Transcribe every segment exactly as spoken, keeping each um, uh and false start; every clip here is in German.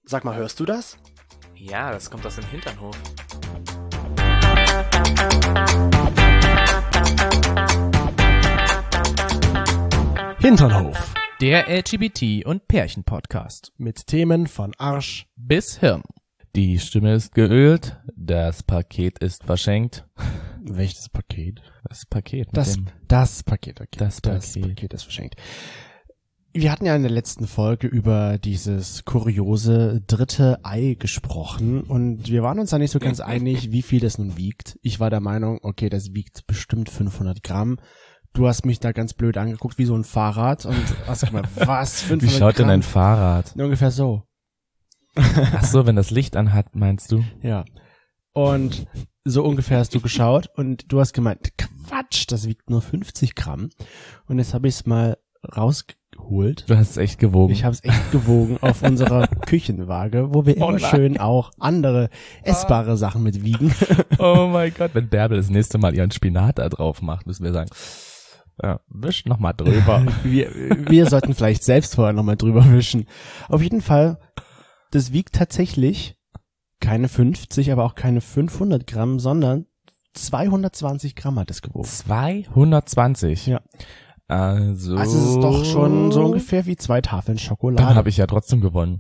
Sag mal, hörst du das? Ja, das kommt aus dem Hinternhof. Hinternhof. Der L G B T- und Pärchen-Podcast. Mit Themen von Arsch Bis Hirn. Die Stimme ist geölt, das Paket ist verschenkt. Welches Paket? Das Paket. mit Das, dem- das Paket, okay. Das das Paket. Paket ist verschenkt. Wir hatten ja in der letzten Folge über dieses kuriose dritte Ei gesprochen und wir waren uns da nicht so ganz einig, wie viel das nun wiegt. Ich war der Meinung, okay, das wiegt bestimmt fünfhundert Gramm. Du hast mich da ganz blöd angeguckt, wie so ein Fahrrad und hast gemeint, was, fünfhundert Wie schaut denn Gramm? ein Fahrrad? Ungefähr so. Ach so, wenn das Licht anhat, meinst du? Ja. Und so ungefähr hast du geschaut und du hast gemeint, Quatsch, das wiegt nur fünfzig Gramm. Und jetzt habe ich es mal rausgeholt. Du hast es echt gewogen. Ich habe es echt gewogen auf unserer Küchenwaage, wo wir Oh immer nein. schön auch andere essbare Sachen mit wiegen. Oh mein Gott, wenn Bärbel das nächste Mal ihren Spinat da drauf macht, müssen wir sagen, ja, wisch noch mal drüber. Wir, wir sollten vielleicht selbst vorher nochmal drüber wischen. Auf jeden Fall, das wiegt tatsächlich keine fünfzig, aber auch keine fünfhundert Gramm, sondern zweihundertzwanzig Gramm hat es gewogen. zweihundertzwanzig. Ja. Also, Also es ist doch schon so ungefähr wie zwei Tafeln Schokolade. Dann habe ich ja trotzdem gewonnen.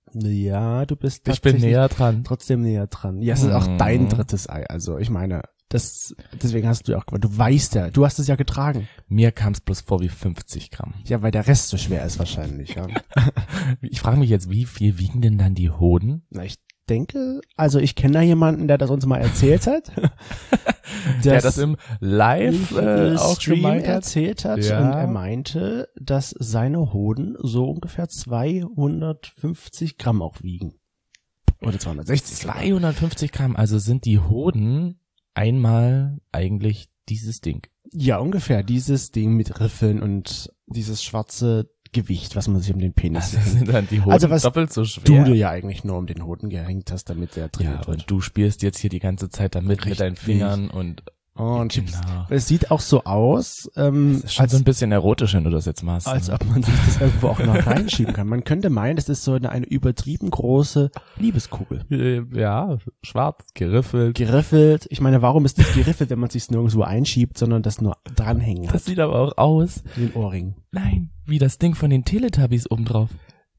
Ja, du bist Ich bin tatsächlich näher dran. trotzdem näher dran. Ja, es ist auch Mhm. dein drittes Ei. Also ich meine, das deswegen hast du ja auch gewonnen. Du weißt ja, du hast es ja getragen. Mir kam es bloß vor wie fünfzig Gramm. Ja, weil der Rest so schwer ist wahrscheinlich. Ja. Ich frage mich jetzt, wie viel wiegen denn dann die Hoden? Na, ich denke, also ich kenne da jemanden, der das uns mal erzählt hat. Der das im Live äh, auch Stream gemeint hat? erzählt hat Ja. und er meinte, dass seine Hoden so ungefähr zweihundertfünfzig Gramm auch wiegen. Oder zweihundertsechzig. sogar. zweihundertfünfzig Gramm, also sind die Hoden einmal eigentlich dieses Ding. Ja, ungefähr. Dieses Ding mit Riffeln und dieses schwarze Gewicht, was man sich um den Penis Also hängt. sind dann die Hoden Also was doppelt so Du schwer. dir ja eigentlich nur um den Hoden gehängt hast, damit der ja, trainiert wird. und du spielst jetzt hier die ganze Zeit damit mit deinen Richtig. Fingern und Oh, und Chips. genau. Es sieht auch so aus, ähm, Das ist schon als, so ein bisschen erotisch, wenn du das jetzt machst. als ne? ob man sich das irgendwo auch noch reinschieben kann. Man könnte meinen, das ist so eine, eine übertrieben große Liebeskugel. Äh, Ja, schwarz, geriffelt. Geriffelt. Ich meine, warum ist das geriffelt, wenn man sich nirgendwo einschiebt, sondern das nur dranhängen Das hat? sieht aber auch aus, Wie ein Ohrring. nein, wie das Ding von den Teletubbies obendrauf.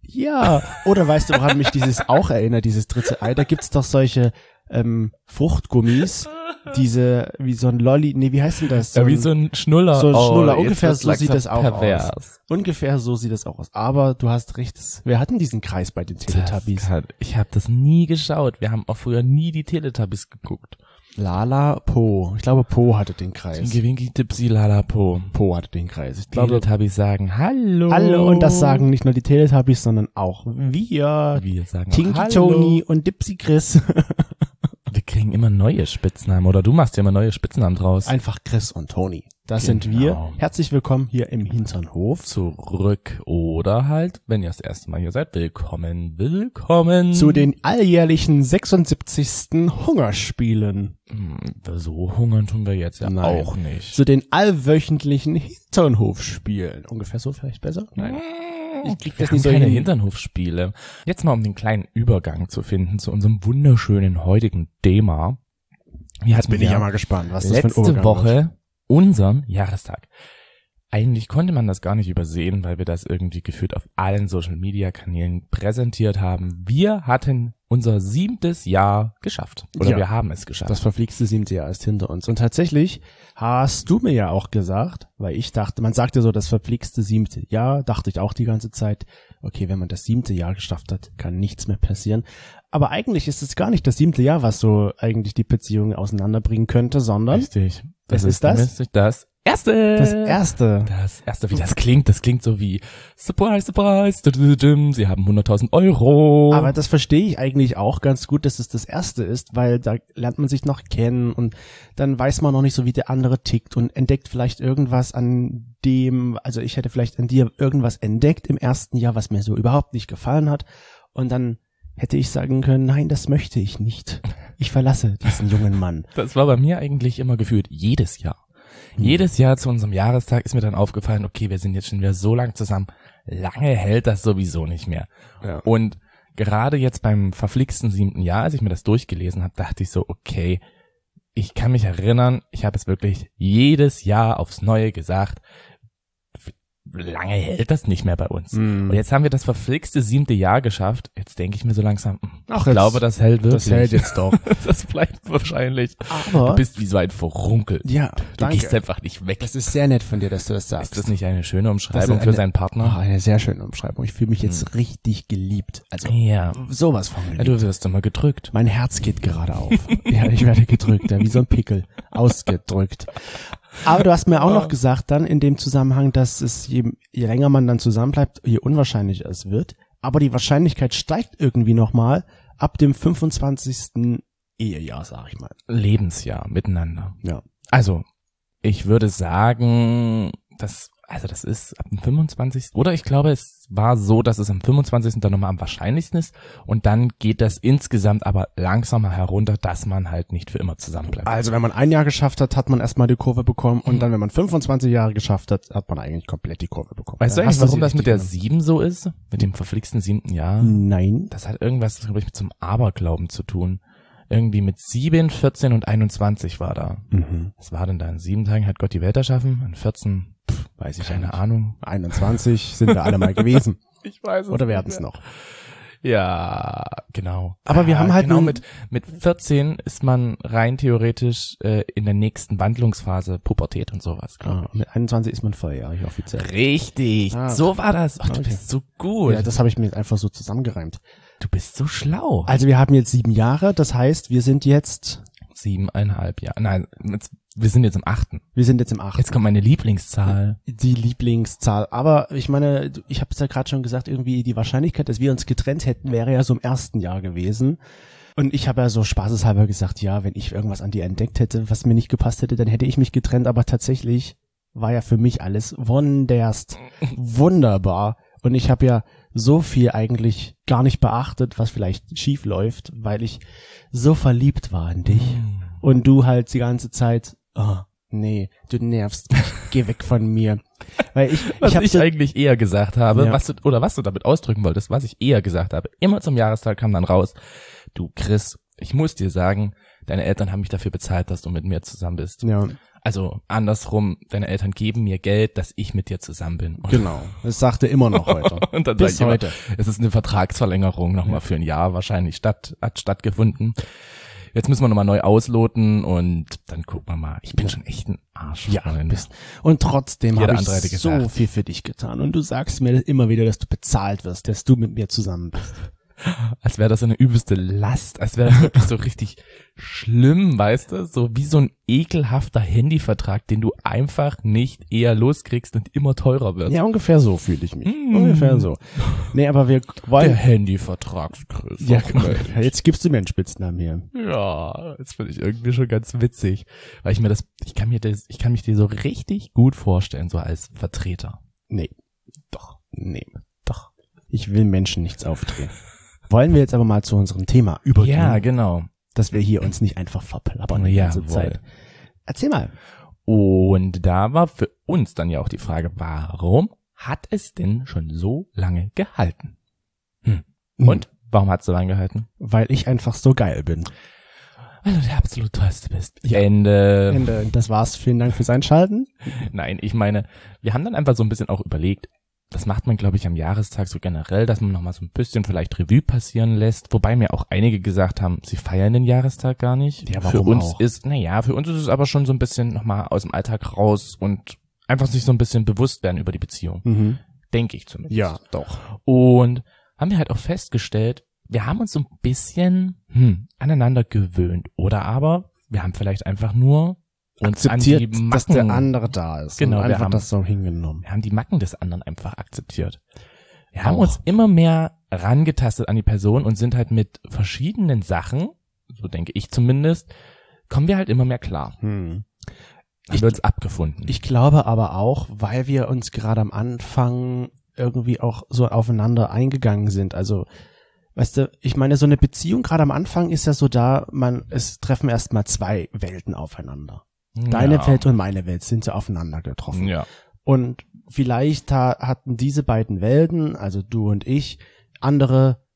Ja. Oder weißt du, woran mich dieses auch erinnert, dieses dritte Ei? Da gibt's doch solche ähm, Fruchtgummis, diese, wie so ein Lolli, nee, wie heißt denn das? Ja, wie so ein Schnuller. so ein Schnuller. jetzt Ungefähr wird's so sieht langsam das auch pervers. aus. Ungefähr so sieht das auch aus. Aber du hast recht, es- wir hatten diesen Kreis bei den Teletubbies. Das kann, ich habe das nie geschaut. Wir haben auch früher nie die Teletubbies geguckt. Lala, Po. Ich glaube, Po hatte den Kreis. Winky Winky Dipsy Lala Po. Po hatte den Kreis. Ich glaube, Teletubbies sagen Hallo. alle, und das sagen nicht nur die Teletubbies, sondern auch wir. Wir sagen Tinky Hallo. Tony und Dipsy Chris. Wir kriegen immer neue Spitznamen. Oder du machst ja immer neue Spitznamen draus. Einfach Chris und Tony. Das Genau. sind wir. Herzlich willkommen hier im Hinternhof. Zurück. Oder halt, wenn ihr das erste Mal hier seid, willkommen, willkommen. Zu den alljährlichen sechsundsiebzigsten Hungerspielen. Hm, So hungern tun wir jetzt ja Nein. auch nicht. Zu den allwöchentlichen Hinternhofspielen. Ungefähr so vielleicht besser? Nein. Ich krieg Wir das haben nicht so keine hin. Hinternhofspiele. Jetzt mal, um den kleinen Übergang zu finden zu unserem wunderschönen heutigen Thema. Wir hatten Bin ich ja ja mal gespannt, was das für ein letzte Übergang Woche wird. unseren Jahrestag. Eigentlich konnte man das gar nicht übersehen, weil wir das irgendwie gefühlt auf allen Social Media Kanälen präsentiert haben. Wir hatten unser siebtes Jahr geschafft. Oder Ja. wir haben es geschafft. Das verflixte siebte Jahr ist hinter uns. Und tatsächlich hast du mir ja auch gesagt, weil ich dachte, man sagte so, das verflixte siebte Jahr, dachte ich auch die ganze Zeit, okay, wenn man das siebte Jahr geschafft hat, kann nichts mehr passieren. Aber eigentlich ist es gar nicht das siebte Jahr, was so eigentlich die Beziehung auseinanderbringen könnte, sondern Richtig. Was ist das? nämlich Das erste. das erste. Das erste, wie das klingt, das klingt so wie Surprise, Surprise, dudududum, Sie haben hunderttausend Euro. Aber das verstehe ich eigentlich auch ganz gut, dass es das erste ist, weil da lernt man sich noch kennen und dann weiß man noch nicht so, wie der andere tickt und entdeckt vielleicht irgendwas an dem, also ich hätte vielleicht an dir irgendwas entdeckt im ersten Jahr, was mir so überhaupt nicht gefallen hat und dann hätte ich sagen können, nein, das möchte ich nicht. Ich verlasse diesen jungen Mann. Das war bei mir eigentlich immer gefühlt jedes Jahr. Hm. Jedes Jahr zu unserem Jahrestag ist mir dann aufgefallen, okay, wir sind jetzt schon wieder so lang zusammen. Lange hält das sowieso nicht mehr. Ja. Und gerade jetzt beim verflixten siebten Jahr, als ich mir das durchgelesen habe, dachte ich so, okay, ich kann mich erinnern, ich habe es wirklich jedes Jahr aufs Neue gesagt, lange hält das nicht mehr bei uns. Mm. Und jetzt haben wir das verflixte siebte Jahr geschafft. Jetzt denke ich mir so langsam, Ach, ich jetzt, glaube, das hält wirklich. Das hält jetzt doch. Das bleibt wahrscheinlich. Aber Du bist wie so ein Verrunkel. ja, Du danke. gehst einfach nicht weg. Das ist sehr nett von dir, dass du das sagst. Ist das nicht eine schöne Das Umschreibung ist für eine- seinen Oh, Partner? eine sehr schöne Umschreibung. Ich fühle mich jetzt richtig geliebt. Also Ja. sowas von ja. geliebt. Du wirst immer gedrückt. Mein Herz geht gerade auf. Ja, ich werde gedrückt, ja, wie so ein Pickel. Ausgedrückt. Aber du hast mir auch noch gesagt dann in dem Zusammenhang, dass es je, je länger man dann zusammen bleibt, je unwahrscheinlicher es wird. Aber die Wahrscheinlichkeit steigt irgendwie nochmal ab dem fünfundzwanzigsten Ehejahr, sag ich mal. Lebensjahr miteinander. Ja. Also, ich würde sagen, das, also das ist ab dem fünfundzwanzigsten Oder ich glaube, es war so, dass es am fünfundzwanzigsten dann nochmal am wahrscheinlichsten ist. Und dann geht das insgesamt aber langsamer herunter, dass man halt nicht für immer zusammen bleibt. Also wenn man ein Jahr geschafft hat, hat man erstmal die Kurve bekommen und dann, wenn man fünfundzwanzig Jahre geschafft hat, hat man eigentlich komplett die Kurve bekommen. Weißt du Dann eigentlich, hast warum sie das mit der richtig sieben so ist? Mit dem verflixten siebten Jahr? genommen. Nein. Das hat irgendwas, glaube ich, mit zum Aberglauben zu tun. Irgendwie mit sieben, vierzehn und einundzwanzig war da. Mhm. Was war denn da? In sieben Tagen hat Gott die Welt erschaffen, in vierzehn, pff, weiß ich, keine Ahnung. einundzwanzig sind wir alle mal gewesen. Ich weiß Oder werden es noch? Ja, genau. Aber wir Ah, haben halt genau nun- mit mit vierzehn ist man rein theoretisch äh, in der nächsten Wandlungsphase, Pubertät und sowas, glaube Ah, mit einundzwanzig ist man volljährig offiziell. ich. Richtig, Ah. so war das. Ach, du Okay. bist so gut. Ja, das habe ich mir jetzt einfach so zusammengereimt. du bist so schlau. Also wir haben jetzt sieben Jahre, das heißt, wir sind jetzt, Siebeneinhalb Jahre. Nein, jetzt, wir sind jetzt im achten. wir sind jetzt im achten. Jetzt kommt meine Lieblingszahl. Die Lieblingszahl. Aber ich meine, ich habe es ja gerade schon gesagt, irgendwie die Wahrscheinlichkeit, dass wir uns getrennt hätten, wäre ja so im ersten Jahr gewesen. Und ich habe ja so spaßeshalber gesagt, ja, wenn ich irgendwas an dir entdeckt hätte, was mir nicht gepasst hätte, dann hätte ich mich getrennt. Aber tatsächlich war ja für mich alles wunderst, wunderbar. Und ich habe ja so viel eigentlich gar nicht beachtet, was vielleicht schief läuft, weil ich so verliebt war in dich. Und du halt die ganze Zeit, oh, nee, du nervst mich, geh weg von mir. Weil ich, Was ich, hab ich so, eigentlich eher gesagt habe, Ja. was du, oder was du damit ausdrücken wolltest, was ich eher gesagt habe, immer zum Jahrestag kam dann raus, du Chris, ich muss dir sagen, deine Eltern haben mich dafür bezahlt, dass du mit mir zusammen bist. ja, Also andersrum, deine Eltern geben mir Geld, dass ich mit dir zusammen bin. Und, genau. Das sagt er immer noch heute. und dann Bis sag ich heute. immer, es ist eine Vertragsverlängerung nochmal für ein Jahr wahrscheinlich statt, hat stattgefunden. Jetzt müssen wir nochmal neu ausloten und dann gucken wir mal. Ich bin schon echt ein Arsch. Ja, Freunde. bist. Und trotzdem Jeder habe ich andere hätte so gesagt. viel für dich getan. Und du sagst mir immer wieder, dass du bezahlt wirst, dass du mit mir zusammen bist. Als wäre das so eine übelste Last, als wäre das wirklich so richtig schlimm, weißt du? So wie so ein ekelhafter Handyvertrag, den du einfach nicht eher loskriegst und immer teurer wird. Ja, ungefähr so fühle ich mich. Mm. Ungefähr so. Nee, aber wir Der wollen... Handyvertragschris. Ja, genau. Jetzt gibst du mir einen Spitznamen hier. Ja, das finde ich irgendwie schon ganz witzig, weil ich mir das, ich kann mir das, ich kann mich dir so richtig gut vorstellen, so als Vertreter. Nee. Doch. Nee. Doch. Ich will Menschen nichts aufdrehen. Wollen wir jetzt aber mal zu unserem Thema übergehen, Ja, genau. dass wir hier uns nicht einfach verplappern die ganze Jawohl. Zeit. Erzähl mal. Und da war für uns dann ja auch die Frage, warum hat es denn schon so lange gehalten? Hm. Und? Warum hat es so lange gehalten? Weil ich einfach so geil bin. Weil du der absolut tollste bist. Ja. Ende. Ende. Das war's. Vielen Dank fürs Einschalten. Nein, ich meine, wir haben dann einfach so ein bisschen auch überlegt, das macht man, glaube ich, am Jahrestag so generell, dass man nochmal so ein bisschen vielleicht Revue passieren lässt, wobei mir auch einige gesagt haben, sie feiern den Jahrestag gar nicht. Ja, für warum uns auch? ist, naja, für uns ist es aber schon so ein bisschen nochmal aus dem Alltag raus und einfach sich so ein bisschen bewusst werden über die Beziehung. Mhm. Denke ich zumindest. Ja, doch. Und haben wir halt auch festgestellt, wir haben uns so ein bisschen hm, aneinander gewöhnt. Oder aber wir haben vielleicht einfach nur uns Akzeptiert, an die Macken, dass der andere da ist. Genau, Und wir einfach haben- das so hingenommen. wir haben die Macken des anderen einfach akzeptiert. Wir haben Auch. uns immer mehr rangetastet an die Person und sind halt mit verschiedenen Sachen, so denke ich zumindest, kommen wir halt immer mehr klar. Hm. Haben Ich- wir uns abgefunden. Ich glaube aber auch, weil wir uns gerade am Anfang irgendwie auch so aufeinander eingegangen sind. Also, weißt du, ich meine, so eine Beziehung gerade am Anfang ist ja so da, man, es treffen erstmal zwei Welten aufeinander. Deine ja. Welt und meine Welt sind so aufeinander getroffen. Ja. Und vielleicht ha hatten diese beiden Welten, also du und ich, andere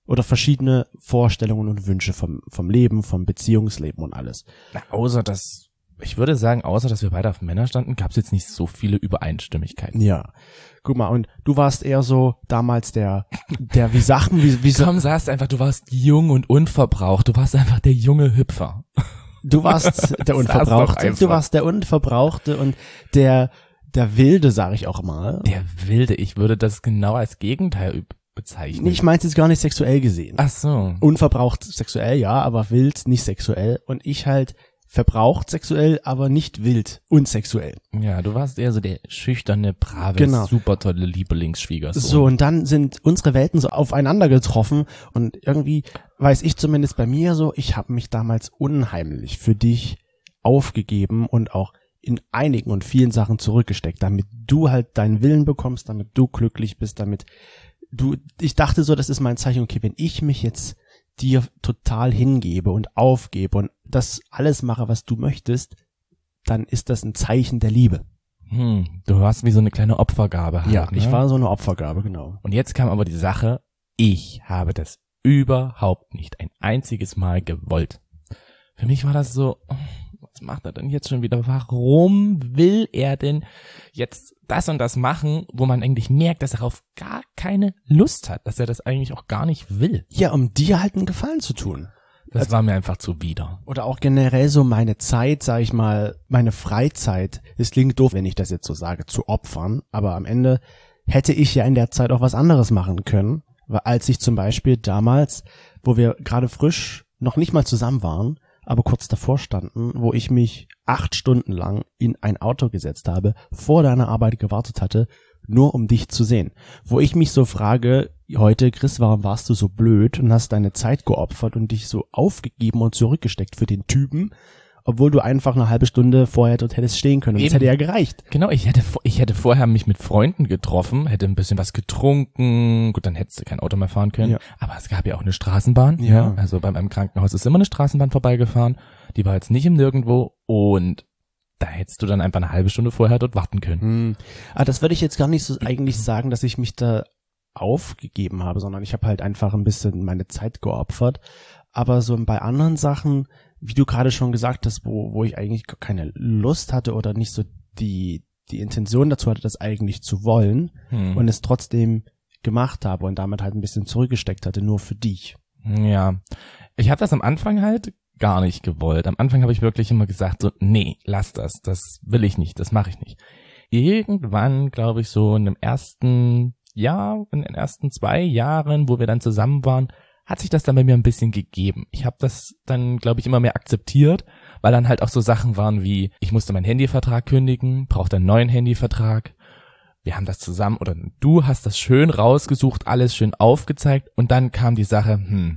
oder verschiedene Vorstellungen und Wünsche vom vom Leben, vom Beziehungsleben und alles. Na, außer dass, ich würde sagen, außer dass wir beide auf Männer standen, gab es jetzt nicht so viele Übereinstimmigkeiten. Ja. Guck mal, und du warst eher so damals der, der wie Sachen, wie, wie so, Komm, sagst einfach, du warst jung und unverbraucht. Du warst einfach der junge Hüpfer. du warst der Sag's doch Unverbrauchte, einfach. du warst der Unverbrauchte und der, der Wilde, sag ich auch mal. Der Wilde, ich würde das genau als Gegenteil üb- bezeichnen. Ich meinte jetzt gar nicht sexuell gesehen. Ach so. Unverbraucht sexuell, ja, aber wild nicht sexuell. Und ich halt verbraucht sexuell, aber nicht wild und sexuell. Ja, du warst eher so der schüchterne, brave, Genau. super tolle Lieblingsschwiegersohn. So, und dann sind unsere Welten so aufeinander getroffen und irgendwie weiß ich zumindest bei mir so, ich habe mich damals unheimlich für dich aufgegeben und auch in einigen und vielen Sachen zurückgesteckt, damit du halt deinen Willen bekommst, damit du glücklich bist, damit du, ich dachte so, das ist mein Zeichen, okay, wenn ich mich jetzt dir total hingebe und aufgebe und das alles mache, was du möchtest, dann ist das ein Zeichen der Liebe. Hm, du warst wie so eine kleine Opfergabe. Halt, Ja, ne? ich war so eine Opfergabe, genau. Und jetzt kam aber die Sache, ich habe das überhaupt nicht ein einziges Mal gewollt. Für mich war das so, oh, was macht er denn jetzt schon wieder? Warum will er denn jetzt das und das machen, wo man eigentlich merkt, dass er auf gar keine Lust hat, dass er das eigentlich auch gar nicht will? Ja, um dir halt einen Gefallen zu tun. Das war mir einfach zuwider. Oder auch generell so meine Zeit, sag ich mal, meine Freizeit, es klingt doof, wenn ich das jetzt so sage, zu opfern, aber am Ende hätte ich ja in der Zeit auch was anderes machen können, weil als ich zum Beispiel damals, wo wir gerade frisch noch nicht mal zusammen waren, aber kurz davor standen, wo ich mich acht Stunden lang in ein Auto gesetzt habe, vor deiner Arbeit gewartet hatte, nur um dich zu sehen. Wo ich mich so frage, heute, Chris, warum warst du so blöd und hast deine Zeit geopfert und dich so aufgegeben und zurückgesteckt für den Typen, obwohl du einfach eine halbe Stunde vorher dort hättest stehen können. Und das Eben. hätte ja gereicht. Genau, ich hätte, vor- ich hätte vorher mich mit Freunden getroffen, hätte ein bisschen was getrunken, gut, dann hättest du kein Auto mehr fahren können, Ja. aber es gab ja auch eine Straßenbahn, Ja. also bei meinem Krankenhaus ist immer eine Straßenbahn vorbeigefahren, die war jetzt nicht im Nirgendwo und da hättest du dann einfach eine halbe Stunde vorher dort warten können. Hm. Aber das würde ich jetzt gar nicht so eigentlich sagen, dass ich mich da aufgegeben habe, sondern ich habe halt einfach ein bisschen meine Zeit geopfert. Aber so bei anderen Sachen, wie du gerade schon gesagt hast, wo, wo ich eigentlich gar keine Lust hatte oder nicht so die, die Intention dazu hatte, das eigentlich zu wollen Hm. und es trotzdem gemacht habe und damit halt ein bisschen zurückgesteckt hatte, nur für dich. Ja, ich habe das am Anfang halt gar nicht gewollt. Am Anfang habe ich wirklich immer gesagt, so, nee, lass das, das will ich nicht, das mache ich nicht. Irgendwann, glaube ich, so in dem ersten Jahr, in den ersten zwei Jahren, wo wir dann zusammen waren, hat sich das dann bei mir ein bisschen gegeben. Ich habe das dann, glaube ich, immer mehr akzeptiert, weil dann halt auch so Sachen waren wie, ich musste meinen Handyvertrag kündigen, brauchte einen neuen Handyvertrag. Wir haben das zusammen, oder du hast das schön rausgesucht, alles schön aufgezeigt und dann kam die Sache, hm,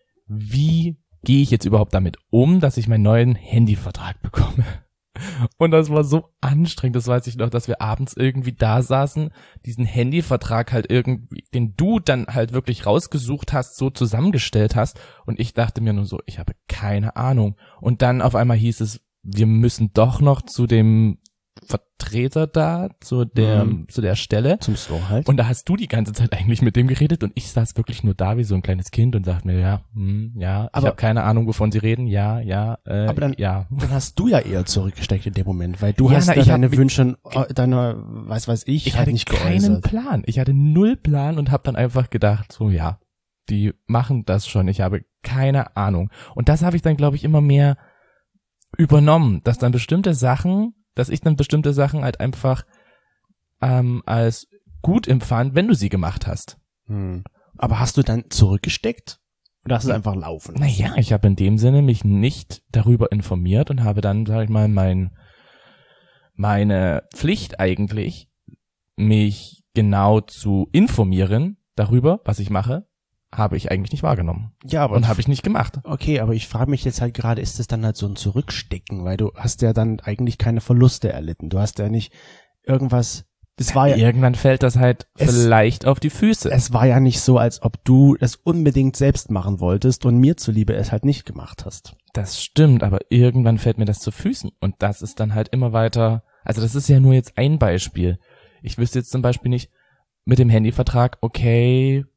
wie gehe ich jetzt überhaupt damit um, dass ich meinen neuen Handyvertrag bekomme? Und das war so anstrengend, das weiß ich noch, dass wir abends irgendwie da saßen, diesen Handyvertrag halt irgendwie, den du dann halt wirklich rausgesucht hast, so zusammengestellt hast und ich dachte mir nur so, ich habe keine Ahnung. Und dann auf einmal hieß es, wir müssen doch noch zu dem Vertreter da, zu der, Mhm. zu der Stelle. Zum Store halt. Und da hast du die ganze Zeit eigentlich mit dem geredet und ich saß wirklich nur da wie so ein kleines Kind und dachte mir, ja, hm, ja, Aber- ich habe keine Ahnung, wovon sie reden, ja, ja, äh, Aber dann- ja. Dann hast du ja eher zurückgesteckt in dem Moment, weil du Ja, hast na, ja ich hab deine mich- Wünsche, äh, deine, weiß weiß ich, Ich halt hatte nicht keinen geäußert. Plan, ich hatte null Plan und habe dann einfach gedacht, so ja, die machen das schon, ich habe keine Ahnung. Und das habe ich dann, glaube ich, immer mehr übernommen, dass dann bestimmte Sachen, dass ich dann bestimmte Sachen halt einfach ähm, als gut empfand, wenn du sie gemacht hast. Hm. Aber hast du dann zurückgesteckt? Oder hast du es einfach laufen lassen? Naja, ich habe in dem Sinne mich nicht darüber informiert und habe dann, sag ich mal, mein meine Pflicht eigentlich, mich genau zu informieren darüber, was ich mache, habe ich eigentlich nicht wahrgenommen. Ja, aber Und habe ich nicht gemacht. okay, aber ich frage mich jetzt halt gerade, ist es dann halt so ein Zurückstecken, weil du hast ja dann eigentlich keine Verluste erlitten. Du hast ja nicht irgendwas, das war ja, Irgendwann fällt das halt Es- vielleicht auf die Füße. es war ja nicht so, als ob du das unbedingt selbst machen wolltest und mir zuliebe es halt nicht gemacht hast. Das stimmt, aber irgendwann fällt mir das zu Füßen. Und das ist dann halt immer weiter, also das ist ja nur jetzt ein Beispiel. Ich wüsste jetzt zum Beispiel nicht mit dem Handyvertrag, okay,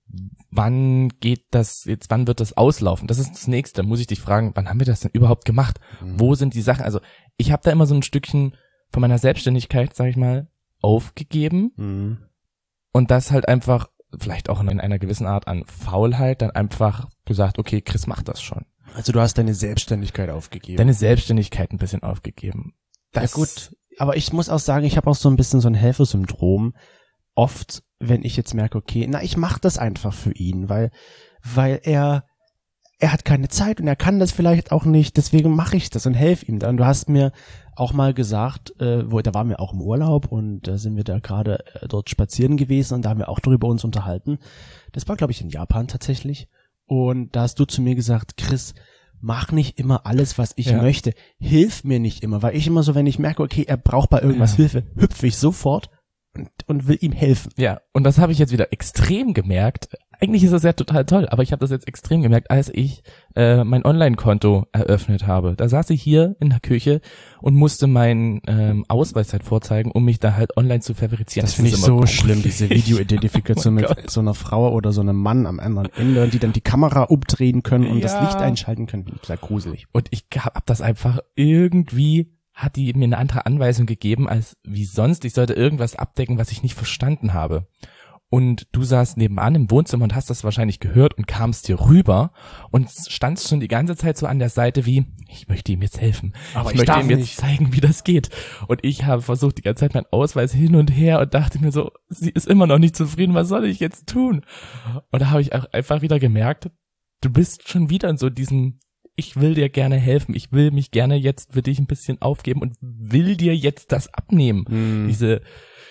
wann geht das jetzt, wann wird das auslaufen? Das ist das Nächste. Muss ich dich fragen, wann haben wir das denn überhaupt gemacht? Mhm. Wo sind die Sachen? Also ich habe da immer so ein Stückchen von meiner Selbstständigkeit, sag ich mal, aufgegeben mhm. und das halt einfach, vielleicht auch in einer gewissen Art an Faulheit, dann einfach gesagt, okay, Chris macht das schon. Also du hast deine Selbstständigkeit aufgegeben. Deine Selbstständigkeit ein bisschen aufgegeben. Das ja gut, aber ich muss auch sagen, ich habe auch so ein bisschen so ein Helfersyndrom. Oft, wenn ich jetzt merke, okay, na, ich mache das einfach für ihn, weil weil er er hat keine Zeit und er kann das vielleicht auch nicht, deswegen mache ich das und helfe ihm dann. Du hast mir auch mal gesagt, äh, wo da waren wir auch im Urlaub und da sind wir da gerade äh, dort spazieren gewesen und da haben wir auch darüber uns unterhalten. Das war, glaube ich, in Japan tatsächlich. Und da hast du zu mir gesagt, Chris, mach nicht immer alles, was ich ja. möchte. Hilf mir nicht immer, weil ich immer so, wenn ich merke, okay, er braucht bei irgendwas ja. Hilfe, hüpfe ich sofort und, und will ihm helfen. Ja, und das habe ich jetzt wieder extrem gemerkt. Eigentlich ist das ja total toll, aber ich habe das jetzt extrem gemerkt, als ich äh, mein Online-Konto eröffnet habe. Da saß ich hier in der Küche und musste meinen ähm, Ausweis halt vorzeigen, um mich da halt online zu verifizieren. Das, das finde ich so schlimm, diese Videoidentifikation oh mit Gott. So einer Frau oder so einem Mann am anderen Ende, die dann die Kamera umdrehen können und ja. das Licht einschalten können. Sehr gruselig. Und ich hab das einfach irgendwie, hat die mir eine andere Anweisung gegeben als wie sonst. Ich sollte irgendwas abdecken, was ich nicht verstanden habe. Und du saßt nebenan im Wohnzimmer und hast das wahrscheinlich gehört und kamst hier rüber und standst schon die ganze Zeit so an der Seite wie, ich möchte ihm jetzt helfen. Aber ich, ich möchte ihm jetzt nicht zeigen, wie das geht. Und ich habe versucht, die ganze Zeit meinen Ausweis hin und her und dachte mir so, sie ist immer noch nicht zufrieden, was soll ich jetzt tun? Und da habe ich auch einfach wieder gemerkt, du bist schon wieder in so diesem, ich will dir gerne helfen, ich will mich gerne jetzt für dich ein bisschen aufgeben und will dir jetzt das abnehmen. Hm. Diese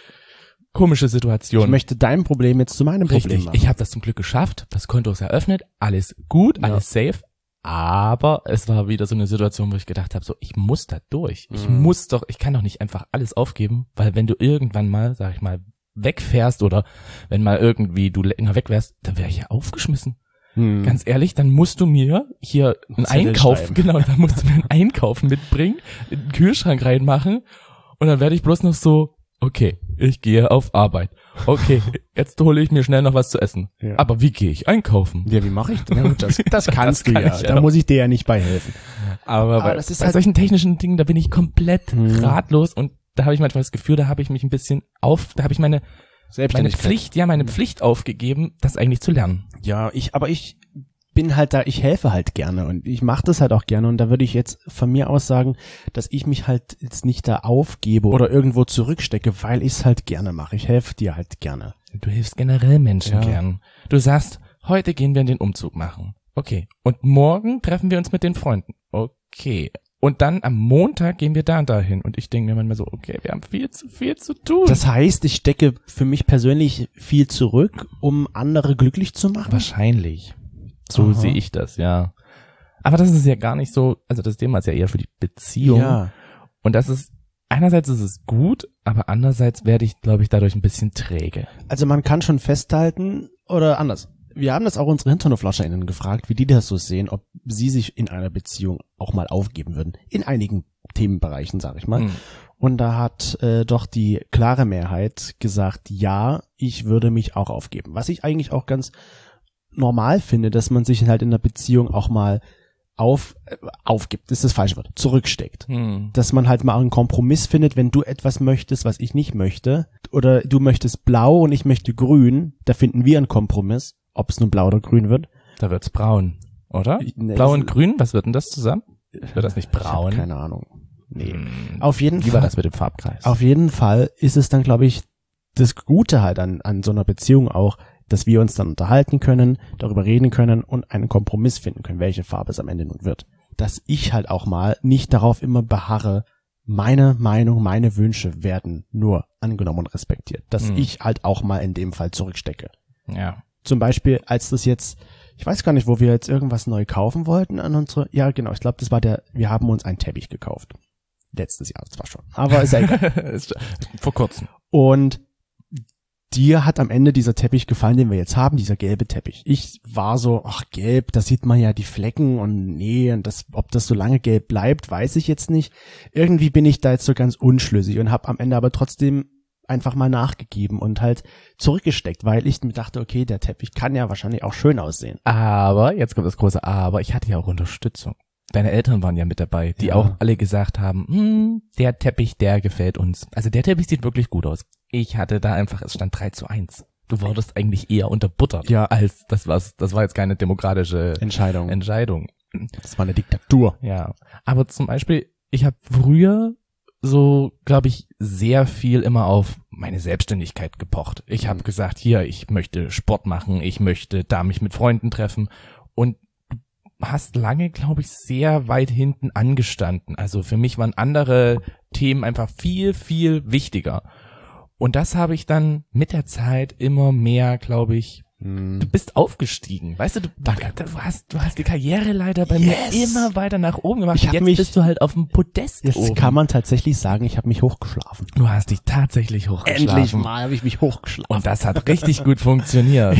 komische Situation. Ich möchte dein Problem jetzt zu meinem Problem Richtig, machen. Ich habe das zum Glück geschafft, das Konto ist eröffnet, alles gut, alles ja. safe, aber es war wieder so eine Situation, wo ich gedacht habe, so ich muss da durch. Mhm. Ich muss doch, ich kann doch nicht einfach alles aufgeben, weil wenn du irgendwann mal, sag ich mal, wegfährst oder wenn mal irgendwie du länger weg wärst, dann wäre ich ja aufgeschmissen. Mhm. Ganz ehrlich, dann musst du mir hier einen Einkauf, genau, dann musst du mir einen Einkauf mitbringen, in den Kühlschrank reinmachen und dann werde ich bloß noch so, okay, ich gehe auf Arbeit. Okay, jetzt hole ich mir schnell noch was zu essen. Ja. Aber wie gehe ich einkaufen? Ja, wie mache ich das? Ja, das, das kannst das kann du ja. Da ja muss ich dir ja nicht bei helfen. Aber, Aber bei, das ist bei halt solchen technischen Dingen, da bin ich komplett hm. ratlos und da habe ich manchmal das Gefühl, da habe ich mich ein bisschen auf, da habe ich meine meine Pflicht, ja, meine Pflicht aufgegeben, das eigentlich zu lernen. Ja, ich, aber ich bin halt da, ich helfe halt gerne und ich mache das halt auch gerne und da würde ich jetzt von mir aus sagen, dass ich mich halt jetzt nicht da aufgebe oder irgendwo zurückstecke, weil ich es halt gerne mache. Ich helfe dir halt gerne. Du hilfst generell Menschen ja. gern. Du sagst, heute gehen wir den Umzug machen. Okay. Und morgen treffen wir uns mit den Freunden. Okay. Und dann am Montag gehen wir da und dahin. Und ich denke mir manchmal so, okay, wir haben viel zu viel zu tun. Das heißt, ich stecke für mich persönlich viel zurück, um andere glücklich zu machen? Wahrscheinlich. So Aha. sehe ich das, ja. Aber das ist ja gar nicht so, also das Thema ist ja eher für die Beziehung. Ja. Und das ist, einerseits ist es gut, aber andererseits werde ich, glaube ich, dadurch ein bisschen träge. Also man kann schon festhalten, oder anders. Wir haben das auch unsere HinternoflauscherInnen gefragt, wie die das so sehen, ob sie sich in einer Beziehung auch mal aufgeben würden. In einigen Themenbereichen, sag ich mal. Mhm. Und da hat äh, doch die klare Mehrheit gesagt, ja, ich würde mich auch aufgeben. Was ich eigentlich auch ganz normal finde, dass man sich halt in einer Beziehung auch mal auf äh, aufgibt, das ist das falsche Wort, zurücksteckt. Hm. Dass man halt mal einen Kompromiss findet, wenn du etwas möchtest, was ich nicht möchte, oder du möchtest blau und ich möchte grün, da finden wir einen Kompromiss, ob es nun blau oder grün wird. Da wird's braun, oder? Ne, blau und grün, was wird denn das zusammen? Wird das nicht braun? Ich hab keine Ahnung. Nee. Hm. Auf jeden Wie Fall. war das mit dem Farbkreis? Auf jeden Fall ist es dann, glaube ich, das Gute halt an, an so einer Beziehung auch, dass wir uns dann unterhalten können, darüber reden können und einen Kompromiss finden können, welche Farbe es am Ende nun wird. Dass ich halt auch mal nicht darauf immer beharre, meine Meinung, meine Wünsche werden nur angenommen und respektiert. Dass mhm. ich halt auch mal in dem Fall zurückstecke. Ja. Zum Beispiel, als das jetzt, ich weiß gar nicht, wo wir jetzt irgendwas neu kaufen wollten an unsere, ja genau, ich glaube, das war der, wir haben uns einen Teppich gekauft. Letztes Jahr zwar schon, aber ist ja egal. Vor kurzem. Und dir hat am Ende dieser Teppich gefallen, den wir jetzt haben, dieser gelbe Teppich. Ich war so, ach gelb, da sieht man ja die Flecken und nee, und das, ob das so lange gelb bleibt, weiß ich jetzt nicht. Irgendwie bin ich da jetzt so ganz unschlüssig und habe am Ende aber trotzdem einfach mal nachgegeben und halt zurückgesteckt, weil ich mir dachte, okay, der Teppich kann ja wahrscheinlich auch schön aussehen. Aber, jetzt kommt das große Aber, ich hatte ja auch Unterstützung. Deine Eltern waren ja mit dabei, die Ja. auch alle gesagt haben, hm, der Teppich, der gefällt uns. Also der Teppich sieht wirklich gut aus. Ich hatte da einfach, es stand drei zu eins. Du wurdest eigentlich eher unterbuttert, Ja. als das war's. Das war jetzt keine demokratische Entscheidung. Entscheidung. Das war eine Diktatur. Ja, aber zum Beispiel, ich habe früher so, glaube ich, sehr viel immer auf meine Selbstständigkeit gepocht. Ich habe gesagt, hier, ich möchte Sport machen, ich möchte da mich mit Freunden treffen und du hast lange, glaube ich, sehr weit hinten angestanden. Also für mich waren andere Themen einfach viel, viel wichtiger. Und das habe ich dann mit der Zeit immer mehr, glaube ich, du bist aufgestiegen, weißt du, du, du hast du hast die Karriereleiter bei Yes. mir immer weiter nach oben gemacht. Ich hab Jetzt mich- bist du halt auf dem Podest Jetzt oben. kann man tatsächlich sagen, ich habe mich hochgeschlafen. Du hast dich tatsächlich hochgeschlafen. mal habe ich mich hochgeschlafen. Und das hat richtig gut funktioniert.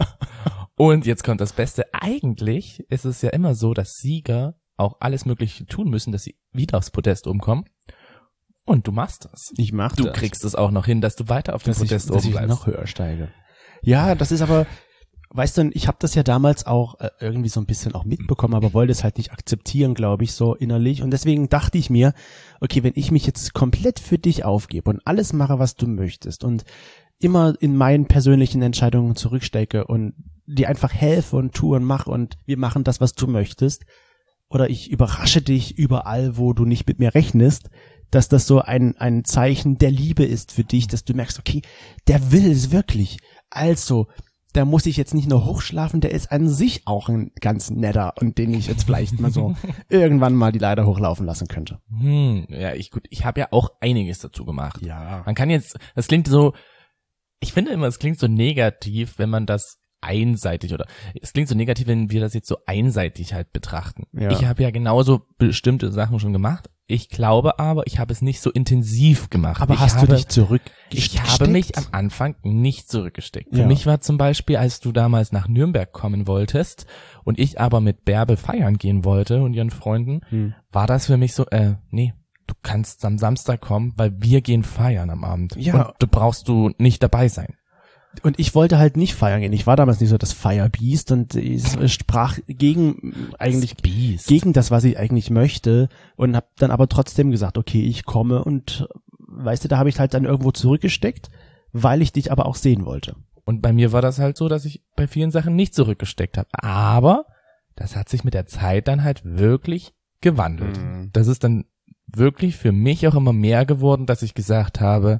Und jetzt kommt das Beste. Eigentlich ist es ja immer so, dass Sieger auch alles Mögliche tun müssen, dass sie wieder aufs Podest oben kommen. Und du machst das. Ich mach Du das. kriegst es auch noch hin, dass du weiter auf dem dass ich, Podest dass oben ich bleibst. noch höher steige. Ja, das ist aber, weißt du, ich habe das ja damals auch äh, irgendwie so ein bisschen auch mitbekommen, aber wollte es halt nicht akzeptieren, glaube ich, so innerlich. Und deswegen dachte ich mir, okay, wenn ich mich jetzt komplett für dich aufgebe und alles mache, was du möchtest und immer in meinen persönlichen Entscheidungen zurückstecke und dir einfach helfe und tue und mache und wir machen das, was du möchtest, oder ich überrasche dich überall, wo du nicht mit mir rechnest, dass das so ein, ein Zeichen der Liebe ist für dich, dass du merkst, okay, der will es wirklich. Also, da muss ich jetzt nicht nur hochschlafen, der ist an sich auch ein ganz netter und den ich jetzt vielleicht mal so irgendwann mal die Leiter hochlaufen lassen könnte. Hm, ja, ich gut, ich habe ja auch einiges dazu gemacht. Ja. Man kann jetzt, das klingt so, ich finde immer, es klingt so negativ, wenn man das einseitig oder es klingt so negativ, wenn wir das jetzt so einseitig halt betrachten. Ja. Ich habe ja genauso bestimmte Sachen schon gemacht. Ich glaube aber, ich habe es nicht so intensiv gemacht. Aber ich hast habe, du dich zurückgesteckt? Ich habe mich am Anfang nicht zurückgesteckt. Für Ja. mich war zum Beispiel, als du damals nach Nürnberg kommen wolltest und ich aber mit Bärbe feiern gehen wollte und ihren Freunden, Hm. war das für mich so, äh, nee, du kannst am Samstag kommen, weil wir gehen feiern am Abend. Ja. Und du brauchst du nicht dabei sein. Und ich wollte halt nicht feiern gehen. Ich war damals nicht so das Firebeast und es sprach gegen eigentlich Biest. gegen das, was ich eigentlich möchte und habe dann aber trotzdem gesagt, okay, ich komme und weißt du, da habe ich halt dann irgendwo zurückgesteckt, weil ich dich aber auch sehen wollte. Und bei mir war das halt so, dass ich bei vielen Sachen nicht zurückgesteckt habe. Aber das hat sich mit der Zeit dann halt wirklich gewandelt. Mhm. Das ist dann wirklich für mich auch immer mehr geworden, dass ich gesagt habe,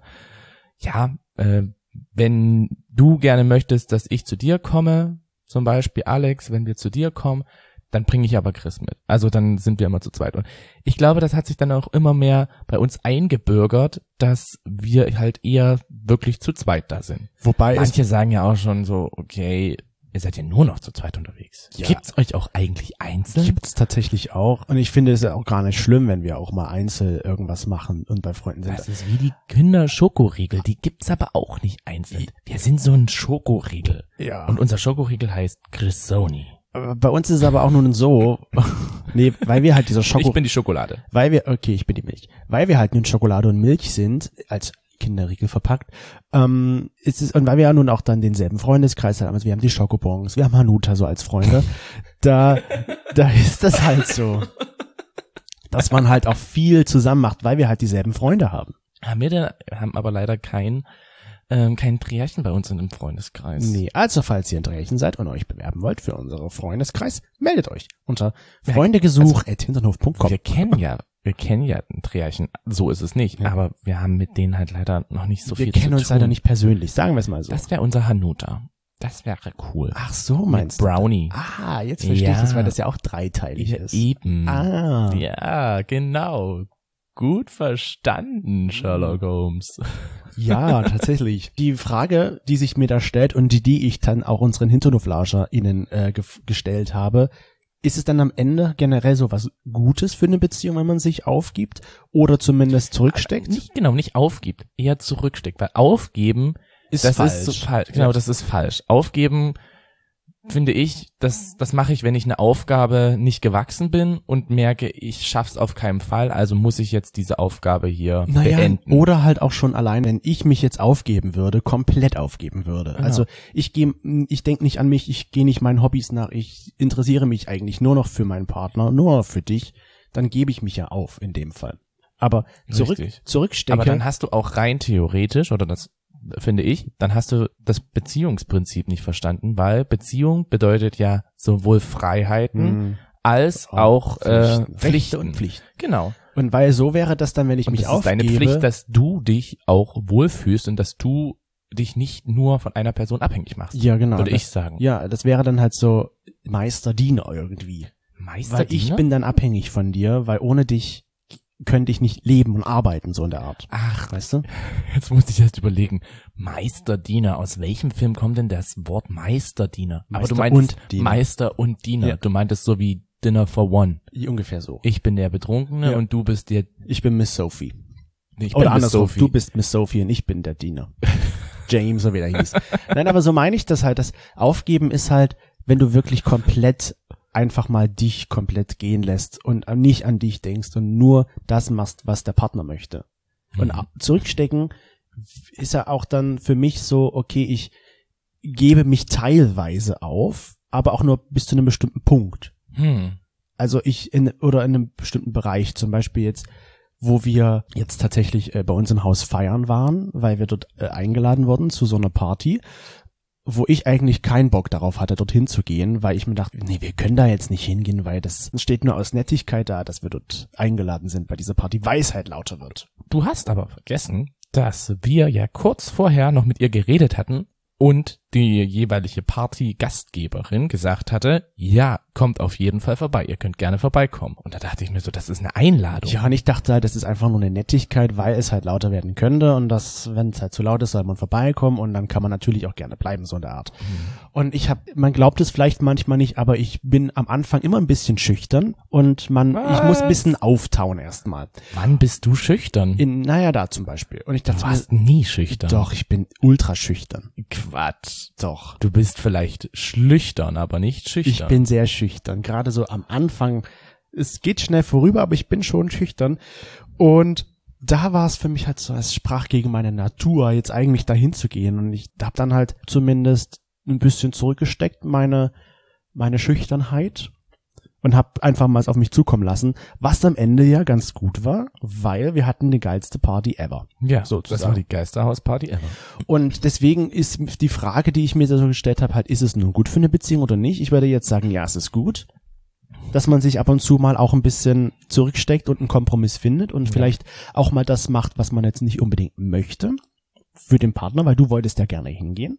ja, äh, wenn du gerne möchtest, dass ich zu dir komme, zum Beispiel Alex, wenn wir zu dir kommen, dann bringe ich aber Chris mit. Also dann sind wir immer zu zweit. Und ich glaube, das hat sich dann auch immer mehr bei uns eingebürgert, dass wir halt eher wirklich zu zweit da sind. Wobei es Manche sagen ja auch schon so, okay, ihr seid ja nur noch zu zweit unterwegs. Ja. Gibt's euch auch eigentlich einzeln? gibt's tatsächlich auch und ich finde es ja auch gar nicht schlimm, wenn wir auch mal einzeln irgendwas machen und bei Freunden sind. Das ist wie die Kinder-Schokoriegel, die gibt's aber auch nicht einzeln. Wir sind so ein Schokoriegel. Ja. Und unser Schokoriegel heißt Grissoni. Bei uns ist es aber auch nun so, nee, weil wir halt dieser Schoko, Ich bin die Schokolade. weil wir, okay, ich bin die Milch, weil wir halt nun Schokolade und Milch sind, als Kinderriegel verpackt, ähm, ist es, und weil wir ja nun auch dann denselben Freundeskreis haben, also wir haben die Schokobons, wir haben Hanuta so als Freunde, da, da ist das halt so, dass man halt auch viel zusammen macht, weil wir halt dieselben Freunde haben. Haben wir denn, haben aber leider kein, ähm, kein Trärchen bei uns in dem Freundeskreis. Nee, also falls ihr in Dresden seid und euch bewerben wollt für unseren Freundeskreis, meldet euch unter freundegesuch at hinternhof punkt com. Wir kennen ja, wir kennen ja ein Trärchen. So ist es nicht. Ja. Aber wir haben mit denen halt leider noch nicht so Wir viel kennen zu uns tun. leider nicht persönlich, sagen wir es mal so. Das wäre unser Hanuta. Das wäre cool. Ach so, Mit meinst du? Brownie. Ah, jetzt verstehe Ja. ich das, weil das ja auch dreiteilig Ja, ist. eben. Ah. Ja, genau. Gut verstanden, Sherlock Holmes. Ja, tatsächlich. Die Frage, die sich mir da stellt und die, die ich dann auch unseren HinternhoflauscherInnen äh, ge- gestellt habe, ist es dann am Ende generell so was Gutes für eine Beziehung, wenn man sich aufgibt oder zumindest zurücksteckt? Nicht, genau, nicht aufgibt, eher zurücksteckt. Weil aufgeben, Ist das falsch. ist so falsch. Genau, das ist falsch. Aufgeben finde ich, das, das mache ich, wenn ich eine Aufgabe nicht gewachsen bin und merke, ich schaff's auf keinen Fall, also muss ich jetzt diese Aufgabe hier naja, beenden. Oder halt auch schon allein, wenn ich mich jetzt aufgeben würde, komplett aufgeben würde. Genau. Also ich gehe, ich denke nicht an mich, ich gehe nicht meinen Hobbys nach, ich interessiere mich eigentlich nur noch für meinen Partner, nur noch für dich, dann gebe ich mich ja auf in dem Fall. Aber zurück, Richtig. zurückstecke. Aber dann hast du auch rein theoretisch, oder das finde ich, dann hast du das Beziehungsprinzip nicht verstanden, weil Beziehung bedeutet ja sowohl Freiheiten Hm. als Oh, auch äh, Pflichten. Pflichten. Rechte und Pflichten. Genau. Und weil so wäre das dann, wenn ich Und mich das ist aufgebe. deine Pflicht, dass du dich auch wohlfühlst und dass du dich nicht nur von einer Person abhängig machst. Ja, genau. Würde das, ich sagen. Ja, das wäre dann halt so Meister-Diener irgendwie. Meister Weil ich bin dann abhängig von dir, weil ohne dich könnte ich nicht leben und arbeiten, so in der Art. Ach, Weißt du? jetzt musste ich erst überlegen. Meisterdiener, aus welchem Film kommt denn das Wort Meisterdiener? Aber Meister du meintest und Diener. Meister und Diener. Ja. Du meintest so wie Dinner for One. Ungefähr so. Ich bin der Betrunkene Ja. und du bist der, Ich bin Miss Sophie. ich Oder bin Miss andersrum, Sophie. du bist Miss Sophie und ich bin der Diener. James, so wie er hieß. Nein, aber so meine ich das halt. Das Aufgeben ist halt, wenn du wirklich komplett einfach mal dich komplett gehen lässt und nicht an dich denkst und nur das machst, was der Partner möchte. Und Mhm. zurückstecken ist ja auch dann für mich so, okay, ich gebe mich teilweise auf, aber auch nur bis zu einem bestimmten Punkt. Hm. Also ich in, oder in einem bestimmten Bereich, zum Beispiel jetzt, wo wir jetzt tatsächlich äh, bei uns im Haus feiern waren, weil wir dort äh, eingeladen wurden zu so einer Party, wo ich eigentlich keinen Bock darauf hatte, dorthin zu gehen, weil ich mir dachte, nee, wir können da jetzt nicht hingehen, weil das steht nur aus Nettigkeit da, dass wir dort eingeladen sind bei dieser Party, weil es halt lauter wird. Du hast aber vergessen, dass wir ja kurz vorher noch mit ihr geredet hatten und die jeweilige Party-Gastgeberin gesagt hatte, ja, kommt auf jeden Fall vorbei, ihr könnt gerne vorbeikommen. Und da dachte ich mir so, das ist eine Einladung. Ja, und ich dachte halt, das ist einfach nur eine Nettigkeit, weil es halt lauter werden könnte und das, wenn es halt zu laut ist, soll man vorbeikommen und dann kann man natürlich auch gerne bleiben, so in der Art. Mhm. Und ich habe, man glaubt es vielleicht manchmal nicht, aber ich bin am Anfang immer ein bisschen schüchtern und man, Was? ich muss ein bisschen auftauen erstmal. Wann bist du schüchtern? In, naja, da zum Beispiel. Und ich Du dachte warst mir, nie schüchtern. doch, ich bin ultra schüchtern. Quatsch. Doch. Du bist vielleicht schlüchtern, aber nicht schüchtern. Ich bin sehr schüchtern. Gerade so am Anfang. Es geht schnell vorüber, aber ich bin schon schüchtern. Und da war es für mich halt so, es sprach gegen meine Natur, jetzt eigentlich dahin zu gehen. Und ich habe dann halt zumindest ein bisschen zurückgesteckt, meine, meine Schüchternheit. Und habe einfach mal es auf mich zukommen lassen, was am Ende ja ganz gut war, weil wir hatten die geilste Party ever. ja, sozusagen. das war die Geisterhausparty ever. Und deswegen ist die Frage, die ich mir so gestellt habe, halt, ist es nun gut für eine Beziehung oder nicht? Ich würde jetzt sagen, ja, es ist gut, dass man sich ab und zu mal auch ein bisschen zurücksteckt und einen Kompromiss findet und Ja. vielleicht auch mal das macht, was man jetzt nicht unbedingt möchte für den Partner, weil du wolltest ja gerne hingehen.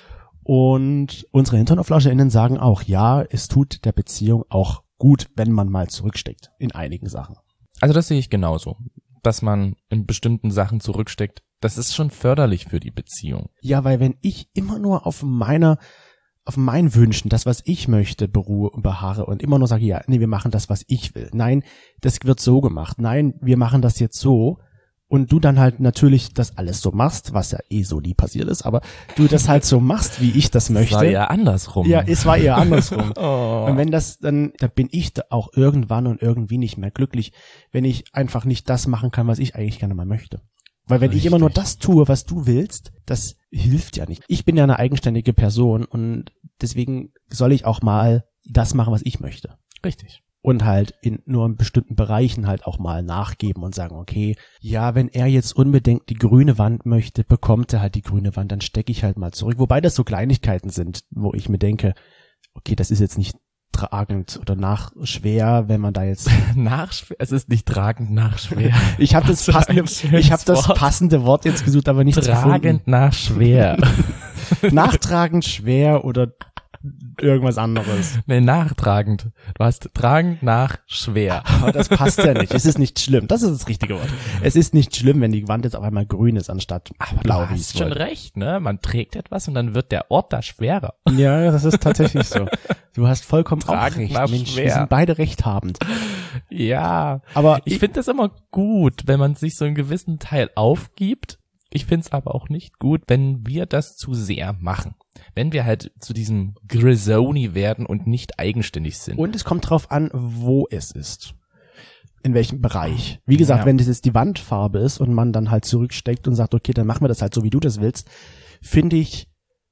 Und unsere HinternoflauscherInnen sagen auch, ja, es tut der Beziehung auch gut, wenn man mal zurücksteckt in einigen Sachen. Also das sehe ich genauso. Dass man in bestimmten Sachen zurücksteckt, das ist schon förderlich für die Beziehung. Ja, weil wenn ich immer nur auf meiner, auf meinen Wünschen, das, was ich möchte, beruhe und beharre und immer nur sage, ja, nee, wir machen das, was ich will. Nein, das wird so gemacht. Nein, wir machen das jetzt so. Und du dann halt natürlich das alles so machst, was ja eh so nie passiert ist, aber du das halt so machst, wie ich das möchte. Das war ja andersrum. Ja, es war eher andersrum. Oh. Und wenn das dann, dann bin ich da auch irgendwann und irgendwie nicht mehr glücklich, wenn ich einfach nicht das machen kann, was ich eigentlich gerne mal möchte. Weil wenn ich immer nur Richtig. das tue, was du willst, das hilft ja nicht. Ich bin ja eine eigenständige Person und deswegen soll ich auch mal das machen, was ich möchte. Richtig. Und halt in nur in bestimmten Bereichen halt auch mal nachgeben und sagen, okay, ja, wenn er jetzt unbedingt die grüne Wand möchte, bekommt er halt die grüne Wand, dann stecke ich halt mal zurück. Wobei das so Kleinigkeiten sind, wo ich mir denke, okay, das ist jetzt nicht tragend oder nachschwer, wenn man da jetzt Nachschwer, es ist nicht tragend nachschwer. ich habe das Was für ein passende schönes ich habe das Wort. passende Wort jetzt gesucht, aber nicht Tragend nach schwer. nachtragend schwer oder irgendwas anderes. Nee, nachtragend. Du hast tragend nach schwer. Aber das passt ja nicht. Es ist nicht schlimm. Das ist das richtige Wort. Es ist nicht schlimm, wenn die Wand jetzt auf einmal grün ist anstatt Aber blau, du wie ich hast es schon wollte. recht, ne? Man trägt etwas und dann wird der Ort da schwerer. Ja, das ist tatsächlich so. Du hast vollkommen auch Tragend recht. nach Mensch, wir schwer. sind beide rechthabend. Ja. Aber Ich finde das immer gut, wenn man sich so einen gewissen Teil aufgibt. Ich finde es aber auch nicht gut, wenn wir das zu sehr machen. Wenn wir halt zu diesem Grisoni werden und nicht eigenständig sind. Und es kommt drauf an, wo es ist. In welchem Bereich. Wie gesagt, Ja. wenn das jetzt die Wandfarbe ist und man dann halt zurücksteckt und sagt, okay, dann machen wir das halt so, wie du das willst, finde ich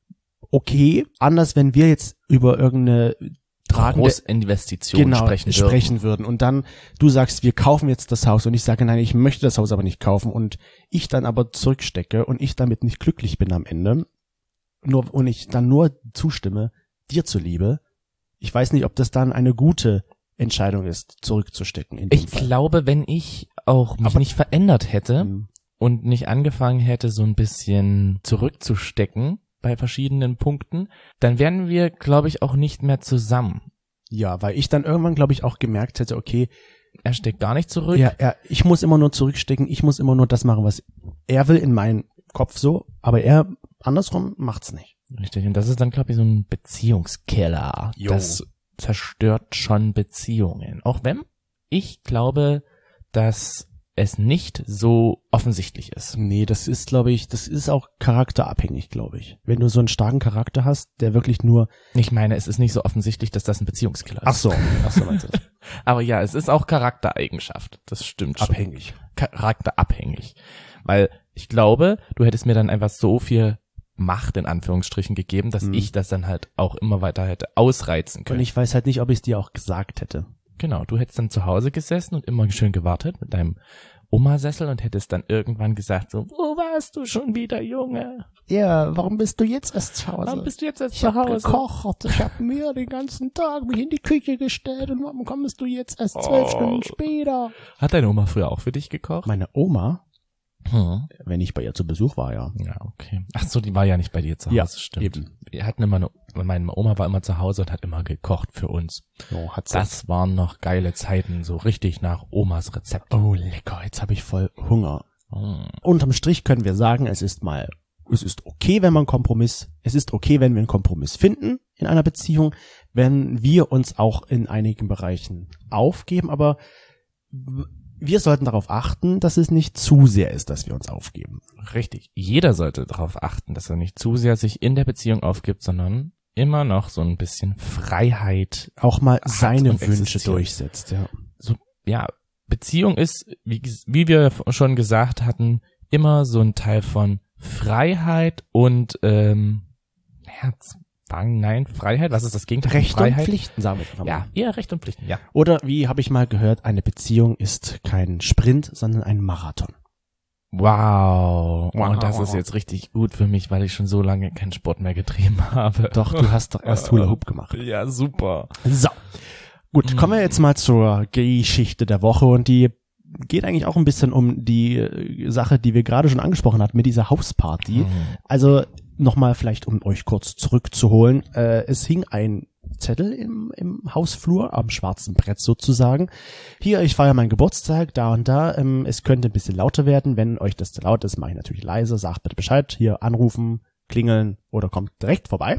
okay. Anders, wenn wir jetzt über irgendeine tragende Großinvestitionen genau, sprechen würden. sprechen würden. Und dann du sagst, wir kaufen jetzt das Haus und ich sage, nein, ich möchte das Haus aber nicht kaufen und ich dann aber zurückstecke und ich damit nicht glücklich bin am Ende, nur und ich dann nur zustimme, dir zuliebe. Ich weiß nicht, ob das dann eine gute Entscheidung ist, zurückzustecken. In dem Ich Fall. glaube, wenn ich auch mich Aber- nicht verändert hätte Hm. und nicht angefangen hätte, so ein bisschen zurückzustecken bei verschiedenen Punkten, dann wären wir, glaube ich, auch nicht mehr zusammen. Ja, weil ich dann irgendwann, glaube ich, auch gemerkt hätte, okay, Er steckt gar nicht zurück. ja, er, ich muss immer nur zurückstecken, ich muss immer nur das machen, was er will in meinem Kopf so, aber er andersrum macht's nicht. Richtig. Und das ist dann, glaube ich, so ein Beziehungskiller. Jo. Das zerstört schon Beziehungen. Auch wenn ich glaube, dass es nicht so offensichtlich ist. Nee, das ist, glaube ich, das ist auch charakterabhängig, glaube ich. Wenn du so einen starken Charakter hast, der wirklich nur... Ich meine, es ist nicht so offensichtlich, dass das ein Beziehungskiller ist. Ach so, ach so meinst du das? Aber ja, es ist auch Charaktereigenschaft. Das stimmt schon. Abhängig. Charakterabhängig. Weil ich glaube, du hättest mir dann einfach so viel Macht in Anführungsstrichen gegeben, dass Mhm. ich das dann halt auch immer weiter hätte ausreizen Und können. ich weiß halt nicht, ob ich es dir auch gesagt hätte. Genau, du hättest dann zu Hause gesessen und immer schön gewartet mit deinem Omasessel und hättest dann irgendwann gesagt so, wo warst du schon wieder, Junge? Ja, warum bist du jetzt erst zu Hause? Warum bist du jetzt erst ich zu hab Hause? gekocht, ich hab mir den ganzen Tag mich in die Küche gestellt und warum kommst du jetzt erst zwölf Oh. Stunden später? Hat deine Oma früher auch für dich gekocht? Meine Oma, Hm. wenn ich bei ihr zu Besuch war, ja. Ja, okay. Ach so, die war ja nicht bei dir zu Hause, Ja, stimmt. eben. Wir hatten immer eine, meine Oma war immer zu Hause und hat immer gekocht für uns. So, hat sie. Das waren noch geile Zeiten, so richtig nach Omas Rezept. Oh, lecker, jetzt habe ich voll Hunger. Mm. Unterm Strich können wir sagen, es ist mal, es ist okay, wenn man Kompromiss, es ist okay, wenn wir einen Kompromiss finden in einer Beziehung, wenn wir uns auch in einigen Bereichen aufgeben, aber w- wir sollten darauf achten, dass es nicht zu sehr ist, dass wir uns aufgeben. Richtig. Jeder sollte darauf achten, dass er nicht zu sehr sich in der Beziehung aufgibt, sondern immer noch so ein bisschen Freiheit. Auch mal Hat seine und Wünsche existiert. durchsetzt, ja. So, ja, Beziehung ist, wie, wie wir schon gesagt hatten, immer so ein Teil von Freiheit und ähm, ja, Zwang, nein, Freiheit. Was ist das Gegenteil von Rechte Freiheit? und Pflichten, sagen wir jetzt einfach mal. Ja, eher Recht und Pflichten, ja. Oder wie habe ich mal gehört, eine Beziehung ist kein Sprint, sondern ein Marathon. Wow. Wow. Und das ist jetzt richtig gut für mich, weil ich schon so lange keinen Sport mehr getrieben habe. Doch, du hast doch erst Hula Hoop gemacht. Ja, super. So. Gut, kommen wir jetzt mal zur Geschichte der Woche und die geht eigentlich auch ein bisschen um die äh, Sache, die wir gerade schon angesprochen hatten mit dieser Hausparty. Mhm. Also nochmal vielleicht, um euch kurz zurückzuholen. Äh, es hing ein Zettel im, im Hausflur, am schwarzen Brett sozusagen. Hier, ich feiere meinen Geburtstag, da und da. Ähm, es könnte ein bisschen lauter werden. Wenn euch das zu laut ist, mache ich natürlich leise. Sagt bitte Bescheid. Hier anrufen, klingeln oder kommt direkt vorbei.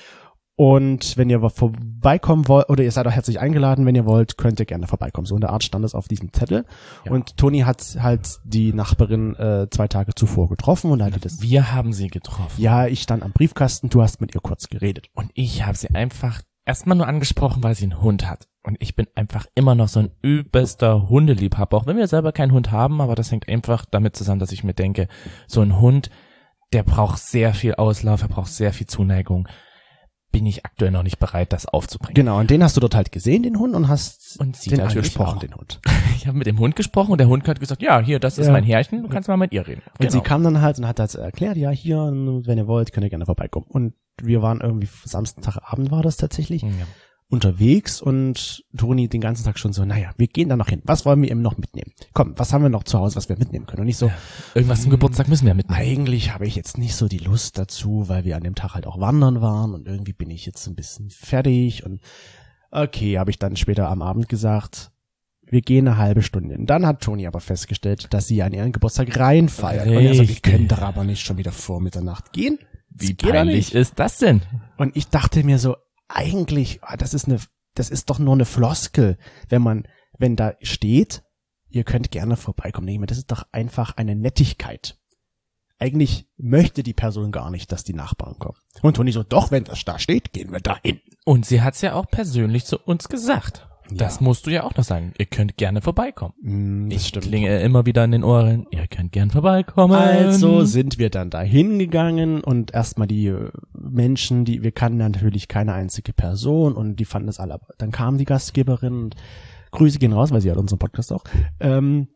Und wenn ihr vorbeikommen wollt, oder ihr seid auch herzlich eingeladen, wenn ihr wollt, könnt ihr gerne vorbeikommen. So in der Art stand es auf diesem Zettel. Ja. Und Toni hat halt die Nachbarin äh, zwei Tage zuvor getroffen und hat das. Wir haben sie getroffen. Ja, ich stand am Briefkasten, du hast mit ihr kurz geredet. Und ich habe sie einfach erstmal nur angesprochen, weil sie einen Hund hat. Und ich bin einfach immer noch so ein übelster Hundeliebhaber, auch wenn wir selber keinen Hund haben, aber das hängt einfach damit zusammen, dass ich mir denke, so ein Hund, der braucht sehr viel Auslauf, er braucht sehr viel Zuneigung. Bin ich aktuell noch nicht bereit, das aufzubringen. Genau, und den hast du dort halt gesehen, den Hund, und hast Und sie den natürlich angesprochen, auch. den Hund. Ich habe mit dem Hund gesprochen und der Hund hat gesagt, ja, hier, das ist Ja. mein Herrchen, du kannst mal mit ihr reden. Und sie kam dann halt und hat halt erklärt, ja, hier, wenn ihr wollt, könnt ihr gerne vorbeikommen. Und wir waren irgendwie, Samstagabend war das tatsächlich, Ja. unterwegs und Toni den ganzen Tag schon so, naja, wir gehen da noch hin. Was wollen wir eben noch mitnehmen? Komm, was haben wir noch zu Hause, was wir mitnehmen können? Und nicht so, Irgendwas zum Geburtstag müssen wir mitnehmen. eigentlich habe ich jetzt nicht so die Lust dazu, weil wir an dem Tag halt auch wandern waren und irgendwie bin ich jetzt ein bisschen fertig und okay, habe ich dann später am Abend gesagt, wir gehen eine halbe Stunde. Und dann hat Toni aber festgestellt, dass sie an ihren Geburtstag reinfeiert. Und er so, wir Richtig. können doch aber nicht schon wieder vor Mitternacht gehen. Das Wie geht doch peinlich nicht. ist das denn? Und ich dachte mir so, eigentlich, ah, das ist eine, das ist doch nur eine Floskel, wenn man, wenn da steht, ihr könnt gerne vorbeikommen. Nee, das ist doch einfach eine Nettigkeit. eigentlich möchte die Person gar nicht, dass die Nachbarn kommen. Und Toni so, doch, wenn das da steht, gehen wir da hin. Und sie hat's ja auch persönlich zu uns gesagt. Das Ja. musst du ja auch noch sagen. Ihr könnt gerne vorbeikommen. Mm, das Ich stimmt. klinge immer wieder in den Ohren. Ihr könnt gern vorbeikommen. Also sind wir dann da hingegangen und erstmal die äh, Menschen, die wir kannten natürlich keine einzige Person und die fanden das alle. Dann kam die Gastgeberin und Grüße gehen raus, weil sie hat unseren Podcast auch. Ähm,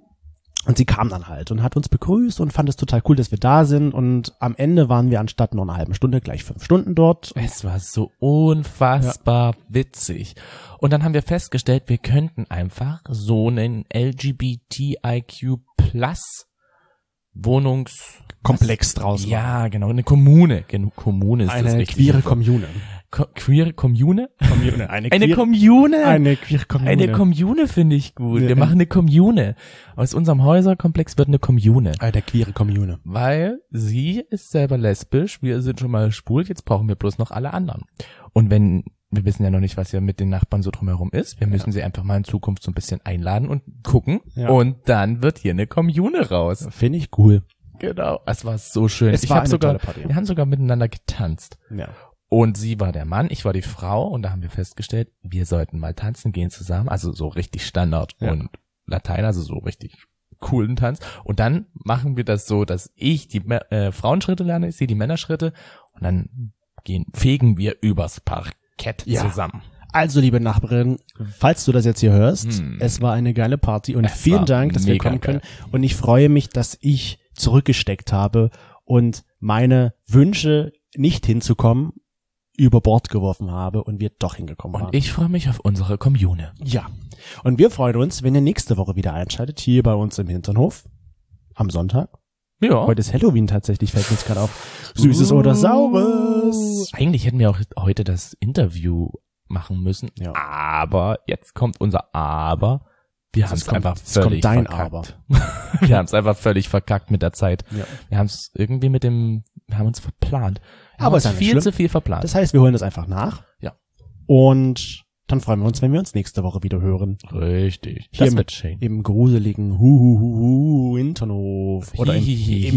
und sie kam dann halt und hat uns begrüßt und fand es total cool, dass wir da sind. Und am Ende waren wir anstatt nur einer halben Stunde gleich fünf Stunden dort. Es war so unfassbar witzig. Und dann haben wir festgestellt, wir könnten einfach so einen L G B T I Q Plus Wohnungs... Komplex draußen. Ja, genau, eine Kommune. Gen Kommune ist das Eine richtige queere Wort. Kommune. Ko queere Kommune? Kommune. Eine, Eine queere, Kommune? eine queere Kommune. Eine Kommune finde ich gut. Ja. Wir machen eine Kommune. Aus unserem Häuserkomplex wird eine Kommune. Eine queere Kommune. Weil sie ist selber lesbisch, wir sind schon mal schwul, jetzt brauchen wir bloß noch alle anderen. Und wenn, wir wissen ja noch nicht, was ja mit den Nachbarn so drumherum ist, wir müssen Ja. sie einfach mal in Zukunft so ein bisschen einladen und gucken. Ja. Und dann wird hier eine Kommune raus. Finde ich cool. Genau. Es war so schön. Es ich war hab eine sogar, tolle Party. wir haben sogar miteinander getanzt. Ja. Und sie war der Mann, ich war die Frau und da haben wir festgestellt, wir sollten mal tanzen gehen zusammen, also so richtig Standard Ja. und Latein, also so richtig coolen Tanz. Und dann machen wir das so, dass ich die äh, Frauenschritte lerne, sie die Männerschritte und dann gehen, fegen wir übers Parkett Ja. zusammen. Also, liebe Nachbarin, falls du das jetzt hier hörst, Hm. es war eine geile Party und Es vielen war Dank, dass wir mega kommen können. geil. Und ich freue mich, dass ich zurückgesteckt habe und meine Wünsche, nicht hinzukommen, über Bord geworfen habe und wir doch hingekommen Und waren. ich freue mich auf unsere Kommune. Ja. Und wir freuen uns, wenn ihr nächste Woche wieder einschaltet, hier bei uns im Hinternhof. Am Sonntag. Ja. Heute ist Halloween tatsächlich, fällt mir jetzt gerade auf. Süßes oder Saures. Eigentlich hätten wir auch heute das Interview machen müssen, Ja. aber jetzt kommt unser Aber. Wir haben es kommt- einfach es kommt völlig dein verkackt. Wir haben es einfach völlig verkackt mit der Zeit. Ja. Wir haben es irgendwie mit dem, wir haben uns verplant. Wir Aber haben ist ja uns nicht viel schlimm. zu viel verplant. Das heißt, wir holen das einfach nach. Ja. Und dann freuen wir uns, wenn wir uns nächste Woche wieder hören. Richtig. Hier Das mit wird schön. Im gruseligen Huhuhuhu Hinternhof. Oder im, im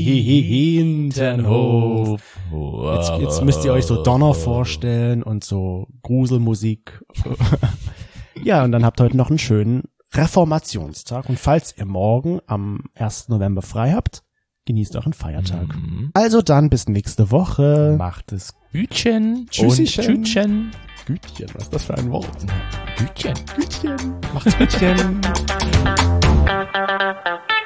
Hinternhof. Jetzt, jetzt müsst ihr euch so Donner vorstellen und so Gruselmusik. Ja, und dann habt ihr heute noch einen schönen Reformationstag. Und falls ihr morgen am ersten November frei habt, genießt euren Feiertag. Mhm. Also dann bis nächste Woche. Macht es Gütchen Tschüsschen. und Tschütchen. Gütchen, was ist das für ein Wort? Gütchen. Gütchen. Macht's Gütchen.